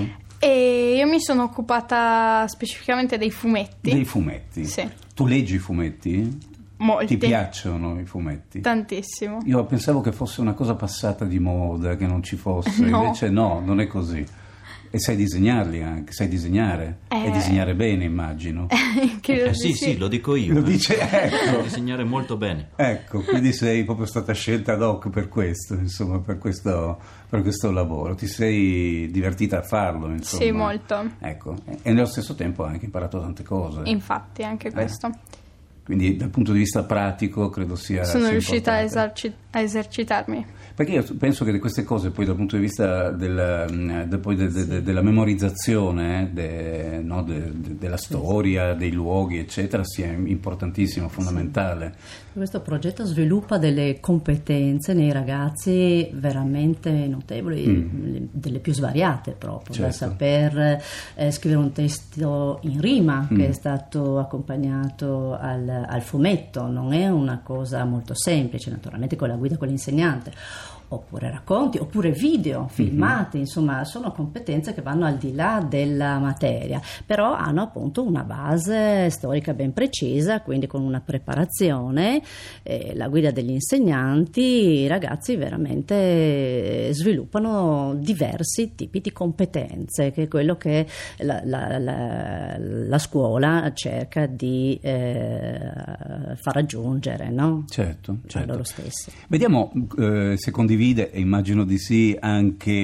E io mi sono occupata specificamente dei fumetti. Dei fumetti? Sì. Tu leggi i fumetti? Molti. Ti piacciono i fumetti? Tantissimo. Io pensavo che fosse una cosa passata di moda, che non ci fosse, no. Invece no, non è così. E sai disegnarli anche, sai disegnare eh. e disegnare bene, immagino. eh, sì, sì, lo dico io. Lo dice, ecco. Disegnare molto bene. Ecco, quindi sei proprio stata scelta ad hoc per questo, insomma, per questo, per questo lavoro. Ti sei divertita a farlo, insomma. Sì, molto. Ecco, e nello stesso tempo hai anche imparato tante cose. Infatti, anche questo. Eh. Quindi dal punto di vista pratico credo sia Sono sia riuscita a, eserci- a esercitarmi. Perché io penso che queste cose poi dal punto di vista del, de, poi de, de, de, della memorizzazione de, no, de, de, della storia, dei luoghi eccetera sia importantissimo, fondamentale. Sì. Questo progetto sviluppa delle competenze nei ragazzi veramente notevoli, mm. delle più svariate proprio, certo. da saper eh, scrivere un testo in rima mm. che è stato accompagnato al, al fumetto, non è una cosa molto semplice, naturalmente con la guida con l'insegnante, oppure racconti, oppure video filmati, mm-hmm. insomma sono competenze che vanno al di là della materia, però hanno appunto una base storica ben precisa, quindi con una preparazione, eh, la guida degli insegnanti, i ragazzi veramente sviluppano diversi tipi di competenze, che è quello che la, la, la, la scuola cerca di eh, far raggiungere, no? Certo, certo. A loro stessi. Vediamo eh, se condividiamo, e immagino di sì, anche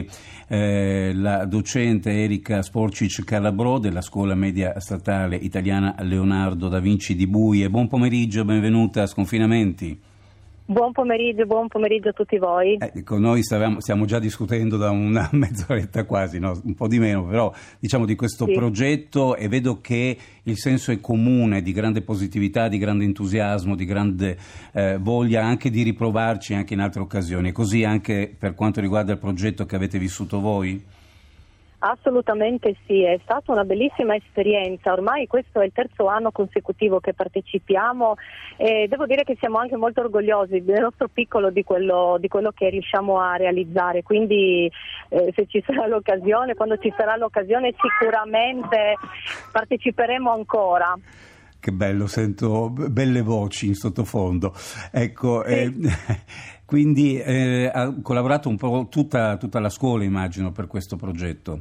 eh, la docente Erika Sporcic-Calabrò della Scuola Media Statale Italiana Leonardo da Vinci di Buie. Buon pomeriggio, benvenuta a Sconfinamenti. Buon pomeriggio, buon pomeriggio a tutti voi. Eh, con noi stavamo, stiamo già discutendo da una mezz'oretta quasi, no? Un po' di meno, però diciamo di questo sì. progetto, e vedo che il senso è comune, di grande positività, di grande entusiasmo, di grande eh, voglia anche di riprovarci anche in altre occasioni. E così anche per quanto riguarda il progetto che avete vissuto voi? Assolutamente sì, è stata una bellissima esperienza, ormai questo è il terzo anno consecutivo che partecipiamo e devo dire che siamo anche molto orgogliosi del nostro piccolo di quello, di quello che riusciamo a realizzare, quindi eh, se ci sarà l'occasione, quando ci sarà l'occasione sicuramente parteciperemo ancora. Che bello, sento belle voci in sottofondo. Ecco, sì. eh, quindi eh, ha collaborato un po' tutta, tutta la scuola, immagino, per questo progetto.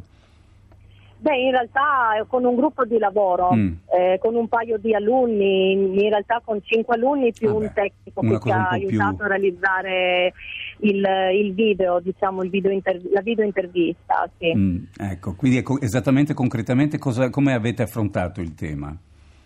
Beh, in realtà con un gruppo di lavoro, mm. eh, con un paio di alunni, in realtà con cinque alunni più Vabbè, un tecnico che ci ha aiutato più... a realizzare il, il video, diciamo, il video inter... la video intervista. Sì. Mm, ecco, quindi ecco, esattamente, concretamente, cosa, come avete affrontato il tema?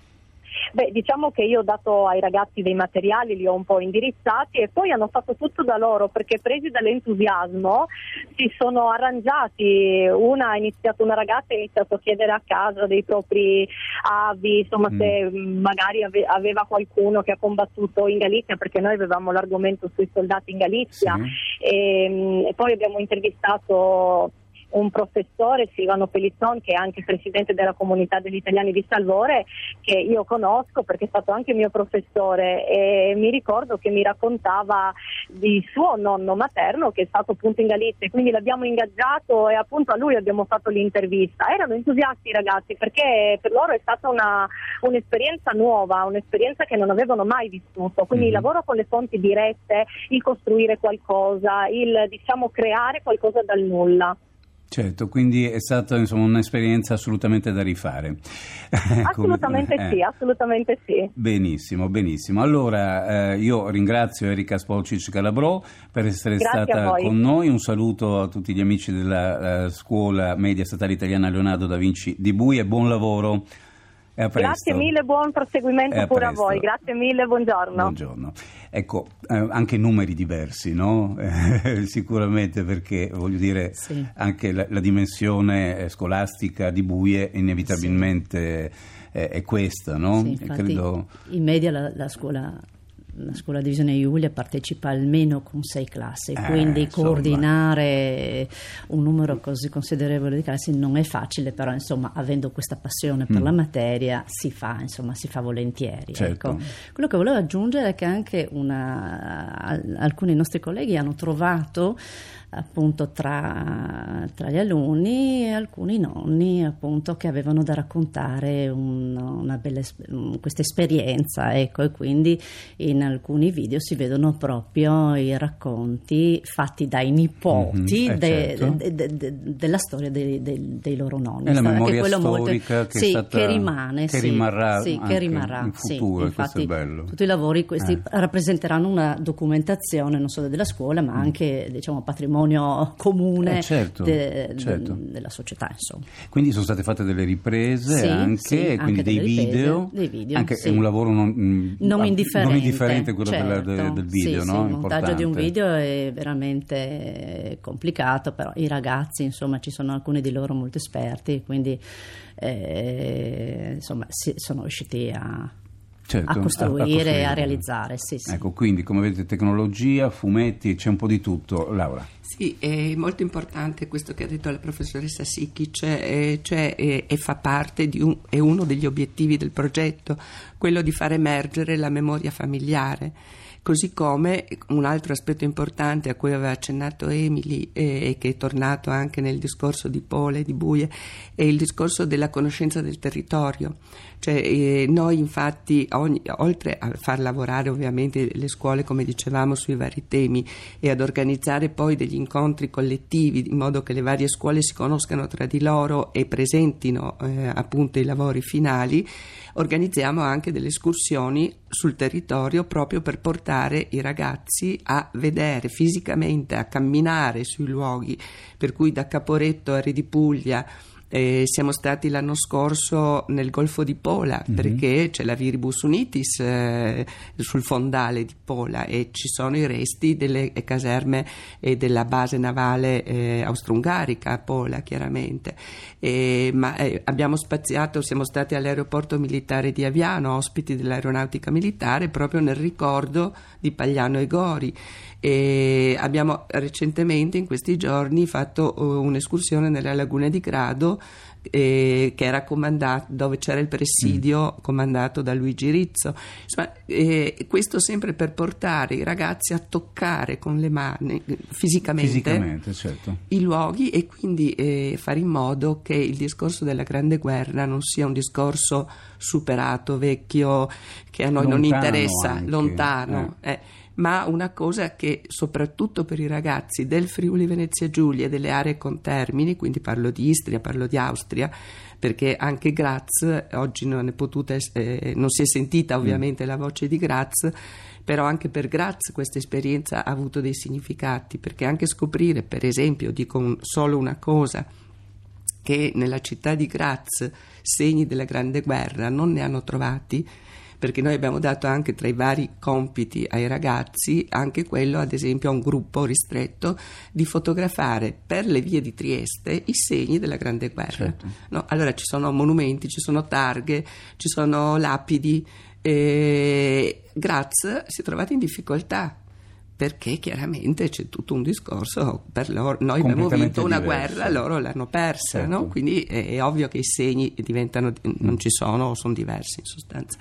Beh, diciamo che io ho dato ai ragazzi dei materiali, li ho un po' indirizzati e poi hanno fatto tutto da loro perché presi dall'entusiasmo si sono arrangiati. Una ha iniziato, una ragazza ha iniziato a chiedere a casa dei propri avi, insomma mm. se magari ave, aveva qualcuno che ha combattuto in Galizia, perché noi avevamo l'argomento sui soldati in Galizia, sì. e, e poi abbiamo intervistato un professore, Silvano Pellizzon, che è anche presidente della comunità degli italiani di Salvore, che io conosco perché è stato anche mio professore, e mi ricordo che mi raccontava di suo nonno materno che è stato appunto in Galizia, quindi l'abbiamo ingaggiato e appunto a lui abbiamo fatto l'intervista. Erano entusiasti i ragazzi perché per loro è stata una, un'esperienza nuova, un'esperienza che non avevano mai vissuto, quindi mm-hmm. il lavoro con le fonti dirette, il costruire qualcosa, il diciamo creare qualcosa dal nulla. Certo, quindi è stata insomma un'esperienza assolutamente da rifare. Assolutamente eh. sì, assolutamente sì. Benissimo, benissimo. Allora eh, io ringrazio Erika Spolcic Calabrò per essere Grazie stata con noi, un saluto a tutti gli amici della uh, Scuola Media Statale Italiana Leonardo da Vinci di Bui e buon lavoro. E a presto. Grazie mille, buon proseguimento a pure presto. A voi, grazie mille, buongiorno. Buongiorno. Ecco, eh, anche numeri diversi, no? Eh, sicuramente, perché voglio dire, sì. anche la, la dimensione scolastica di Buie inevitabilmente sì. è, è questa, no? Sì, infatti, credo... in media la, la scuola... La scuola Divisione Iulia partecipa almeno con sei classi, eh, quindi insomma. coordinare un numero così considerevole di classi non è facile, però insomma avendo questa passione per mm. la materia si fa, insomma si fa volentieri. Certo. Ecco. Quello che volevo aggiungere è che anche una, alcuni nostri colleghi hanno trovato appunto tra, tra gli alunni alcuni nonni appunto che avevano da raccontare un, una bella questa esperienza, ecco, e quindi in alcuni video si vedono proprio i racconti fatti dai nipoti mm-hmm, eh, de, certo. de, de, de, della storia dei, de, dei loro nonni. È la memoria quello storica molto, che, sì, è stata, che rimane, che sì, rimarrà, sì, che rimarrà in futuro, sì, infatti, questo è bello. Tutti i lavori questi eh. rappresenteranno una documentazione non solo della scuola ma mm. anche diciamo patrimonio comune eh, certo, de, certo. de, della società, insomma. Quindi sono state fatte delle riprese sì, anche, sì, quindi anche dei, riprese, video, dei video, anche sì. è un lavoro non, non, indifferente, non indifferente quello certo. della, de, del video, sì, no? Sì, il Importante. montaggio di un video è veramente complicato, però i ragazzi, insomma, ci sono alcuni di loro molto esperti, quindi eh, insomma si, sono riusciti a Certo, a costruire e a, a realizzare. Sì, sì. Ecco, quindi come vedete tecnologia, fumetti, c'è un po' di tutto. Laura. Sì, è molto importante questo che ha detto la professoressa Sikic, eh, cioè eh, e fa parte di un, è uno degli obiettivi del progetto, quello di far emergere la memoria familiare. Così come un altro aspetto importante a cui aveva accennato Emily e eh, che è tornato anche nel discorso di Pole e di Buie è il discorso della conoscenza del territorio. Cioè, eh, noi infatti ogni, oltre a far lavorare ovviamente le scuole come dicevamo sui vari temi e ad organizzare poi degli incontri collettivi in modo che le varie scuole si conoscano tra di loro e presentino eh, appunto i lavori finali, organizziamo anche delle escursioni sul territorio proprio per portare i ragazzi a vedere fisicamente, a camminare sui luoghi, per cui da Caporetto a Redipuglia Eh, siamo stati l'anno scorso nel Golfo di Pola, mm-hmm. perché c'è la Viribus Unitis eh, sul fondale di Pola e ci sono i resti delle caserme e della base navale eh, austro-ungarica a Pola, chiaramente. Eh, ma eh, abbiamo spaziato, siamo stati all'aeroporto militare di Aviano, ospiti dell'aeronautica militare, proprio nel ricordo di Pagliano e Gori. E abbiamo recentemente, in questi giorni, fatto uh, un'escursione nella laguna di Grado, eh, che era comandato, dove c'era il presidio mm. comandato da Luigi Rizzo. Insomma, eh, questo sempre per portare i ragazzi a toccare con le mani fisicamente, fisicamente certo. i luoghi, e quindi eh, fare in modo che il discorso della Grande Guerra non sia un discorso superato, vecchio, che a noi lontano non interessa, anche. lontano. Eh. Eh. ma una cosa che soprattutto per i ragazzi del Friuli Venezia Giulia e delle aree contermini, quindi parlo di Istria, parlo di Austria, perché anche Graz, oggi non è potuta, eh, non si è sentita ovviamente mm. la voce di Graz, però anche per Graz questa esperienza ha avuto dei significati, perché anche scoprire, per esempio, dico un, solo una cosa, che nella città di Graz segni della Grande Guerra non ne hanno trovati, perché noi abbiamo dato anche tra i vari compiti ai ragazzi anche quello, ad esempio, a un gruppo ristretto di fotografare per le vie di Trieste i segni della Grande Guerra. Certo. No? Allora ci sono monumenti, ci sono targhe, ci sono lapidi. E Graz si è trovata in difficoltà perché chiaramente c'è tutto un discorso per loro. Noi abbiamo vinto una diverso. guerra, loro l'hanno persa, certo. no? Quindi è, è ovvio che i segni diventano, non ci sono o sono diversi in sostanza.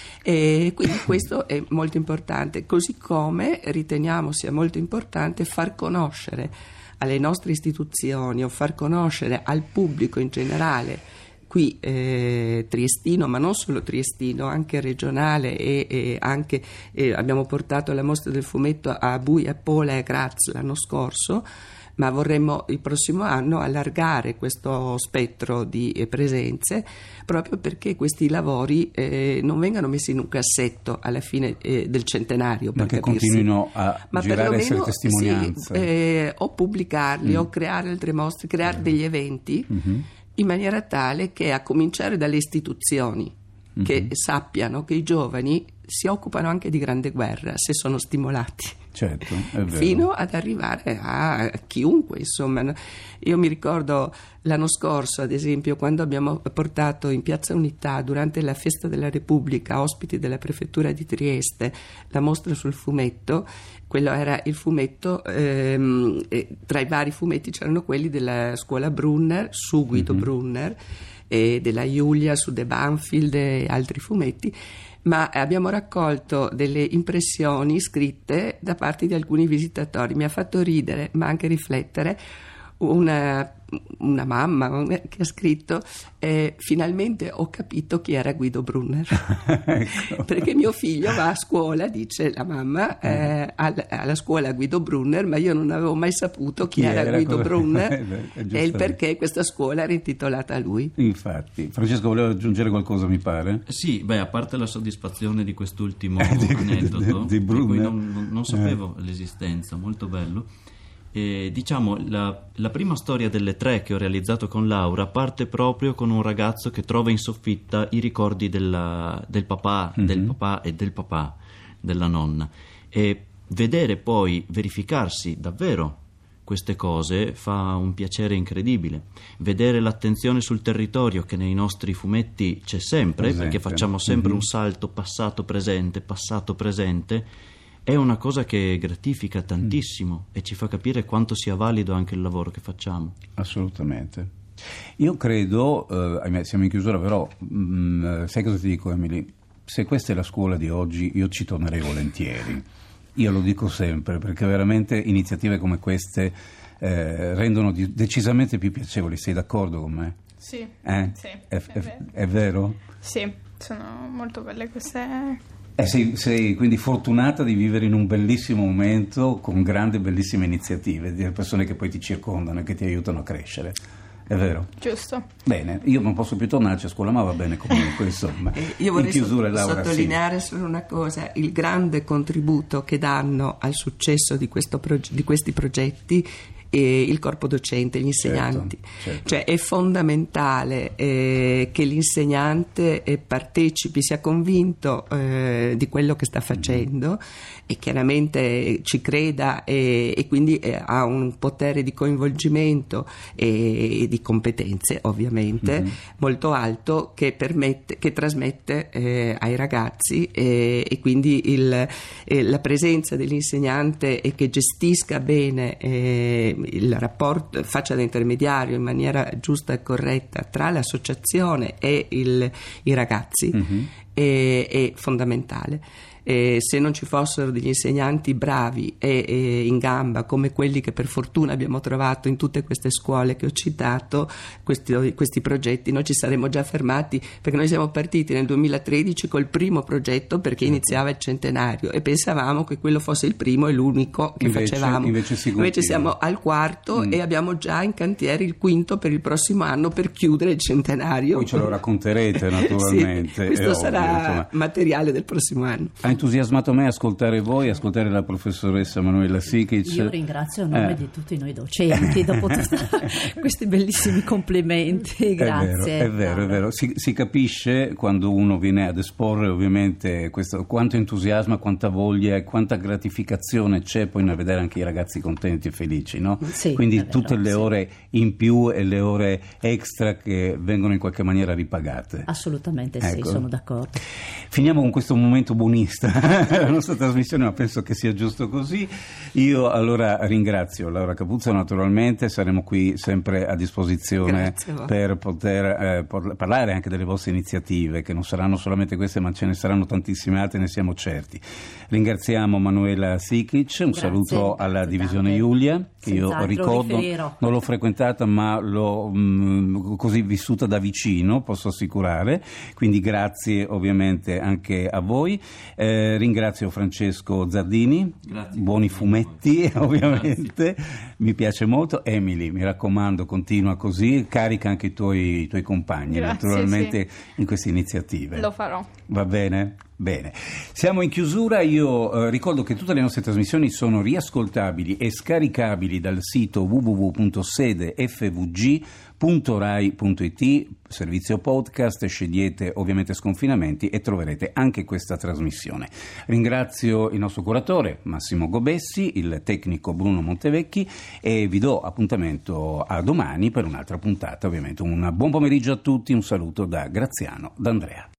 E quindi questo è molto importante, così come riteniamo sia molto importante far conoscere alle nostre istituzioni o far conoscere al pubblico in generale qui eh, triestino, ma non solo triestino, anche regionale, e, e anche eh, abbiamo portato la mostra del fumetto a Buia, Pola e Graz l'anno scorso, ma vorremmo il prossimo anno allargare questo spettro di eh, presenze, proprio perché questi lavori eh, non vengano messi in un cassetto alla fine eh, del centenario, per ma che capirsi. continuino a ma girare, essere testimonianze, sì, eh, o pubblicarli mm. o creare altre mostre, creare mm. degli eventi mm-hmm. in maniera tale che, a cominciare dalle istituzioni, mm-hmm. che sappiano che i giovani si occupano anche di Grande Guerra se sono stimolati. Certo, è vero. Fino ad arrivare a chiunque, insomma. Io mi ricordo l'anno scorso, ad esempio, quando abbiamo portato in Piazza Unità, durante la Festa della Repubblica, ospiti della Prefettura di Trieste, la mostra sul fumetto. Quello era il fumetto, ehm, tra i vari fumetti c'erano quelli della scuola Brunner, su Guido mm-hmm. Brunner, e della Giulia su De Banfield e altri fumetti, ma abbiamo raccolto delle impressioni scritte da parte di alcuni visitatori. Mi ha fatto ridere, ma anche riflettere, una, una mamma che ha scritto eh, finalmente ho capito chi era Guido Brunner. Ecco. Perché mio figlio va a scuola, dice la mamma, eh, alla, alla scuola Guido Brunner, ma io non avevo mai saputo chi, chi era, era Guido cosa... Brunner e il perché questa scuola era intitolata a lui. Infatti. Francesco, voleva aggiungere qualcosa, mi pare? Sì, beh, a parte la soddisfazione di quest'ultimo aneddoto, di, di, di cui non, non, non sapevo eh. l'esistenza, molto bello. E, diciamo, la, la prima storia delle tre che ho realizzato con Laura parte proprio con un ragazzo che trova in soffitta i ricordi della, del papà, mm-hmm. del papà e del papà della nonna, e vedere poi verificarsi davvero queste cose fa un piacere incredibile. Vedere l'attenzione sul territorio che nei nostri fumetti c'è sempre, presente. Perché facciamo sempre mm-hmm. un salto passato-presente, passato-presente. È una cosa che gratifica tantissimo mm. e ci fa capire quanto sia valido anche il lavoro che facciamo. Assolutamente. Io credo, eh, ahimè, siamo in chiusura, però mh, sai cosa ti dico, Emily? Se questa è la scuola di oggi, io ci tornerei volentieri. Io lo dico sempre, perché veramente iniziative come queste eh, rendono di, decisamente più piacevoli. Sei d'accordo con me? Sì, eh? sì è, è, è, vero. è vero? Sì, sono molto belle queste... Eh, sei, sei quindi fortunata di vivere in un bellissimo momento con grandi bellissime iniziative di persone che poi ti circondano e che ti aiutano a crescere, è vero? Giusto. Bene, io non posso più tornarci a scuola, ma va bene comunque, insomma. Eh, io vorrei in chiusura, Laura, sottolineare sì. solo una cosa: il grande contributo che danno al successo di, questo proge- di questi progetti e il corpo docente, gli insegnanti. Certo, certo. Cioè è fondamentale eh, che l'insegnante eh, partecipi, sia convinto eh, di quello che sta facendo mm. e chiaramente ci creda e, e quindi eh, ha un potere di coinvolgimento e, e di competenze ovviamente mm-hmm. molto alto, che permette, che trasmette eh, ai ragazzi e, e quindi il, eh, la presenza dell'insegnante e che gestisca bene eh, il rapporto, faccia da intermediario in maniera giusta e corretta tra l'associazione e il, i ragazzi mm-hmm. è, è fondamentale. Eh, se non ci fossero degli insegnanti bravi e, e in gamba come quelli che per fortuna abbiamo trovato in tutte queste scuole che ho citato, questi, questi progetti, noi ci saremmo già fermati, perché noi siamo partiti nel duemilatredici col primo progetto perché iniziava il centenario e pensavamo che quello fosse il primo e l'unico che invece, facevamo. Invece, si invece siamo al quarto mm. e abbiamo già in cantiere il quinto per il prossimo anno per chiudere il centenario. Poi ce lo racconterete naturalmente. Sì, questo ovvio, sarà insomma. materiale del prossimo anno. Ha entusiasmato me ascoltare voi, ascoltare la professoressa Manuela Sikic. Io ringrazio a nome eh. di tutti noi docenti dopo tutti questi bellissimi complimenti, grazie. È vero, è vero, è vero. Si, si capisce quando uno viene ad esporre ovviamente questo, quanto entusiasmo, quanta voglia e quanta gratificazione c'è poi nel vedere anche i ragazzi contenti e felici, no? Sì, quindi vero, tutte le sì. ore in più e le ore extra che vengono in qualche maniera ripagate. Assolutamente ecco. Sì, sono d'accordo. Finiamo con questo momento buonista la nostra trasmissione, ma penso che sia giusto così. Io allora ringrazio Laura Capuzzo, naturalmente saremo qui sempre a disposizione per poter eh, parlare anche delle vostre iniziative, che non saranno solamente queste ma ce ne saranno tantissime altre, ne siamo certi. Ringraziamo Manuela Sikic, un grazie, saluto alla grazie divisione tante. Iulia, che io Senz'altro ricordo, riferirò. non l'ho frequentata ma l'ho mh, così vissuta da vicino, posso assicurare, quindi grazie ovviamente anche a voi. Eh, ringrazio Francesco Zardini, grazie. Buoni fumetti ovviamente, grazie. Mi piace molto. Emily, mi raccomando, continua così, carica anche i tuoi, i tuoi compagni grazie, naturalmente sì. in queste iniziative. Lo farò. Va bene? Bene, siamo in chiusura. Io eh, ricordo che tutte le nostre trasmissioni sono riascoltabili e scaricabili dal sito w w w punto sede f v g punto rai punto i t, servizio podcast, scegliete ovviamente Sconfinamenti e troverete anche questa trasmissione. Ringrazio il nostro curatore Massimo Gobessi, il tecnico Bruno Montevecchi e vi do appuntamento a domani per un'altra puntata ovviamente. Un buon pomeriggio a tutti, un saluto da Graziano D'Andrea.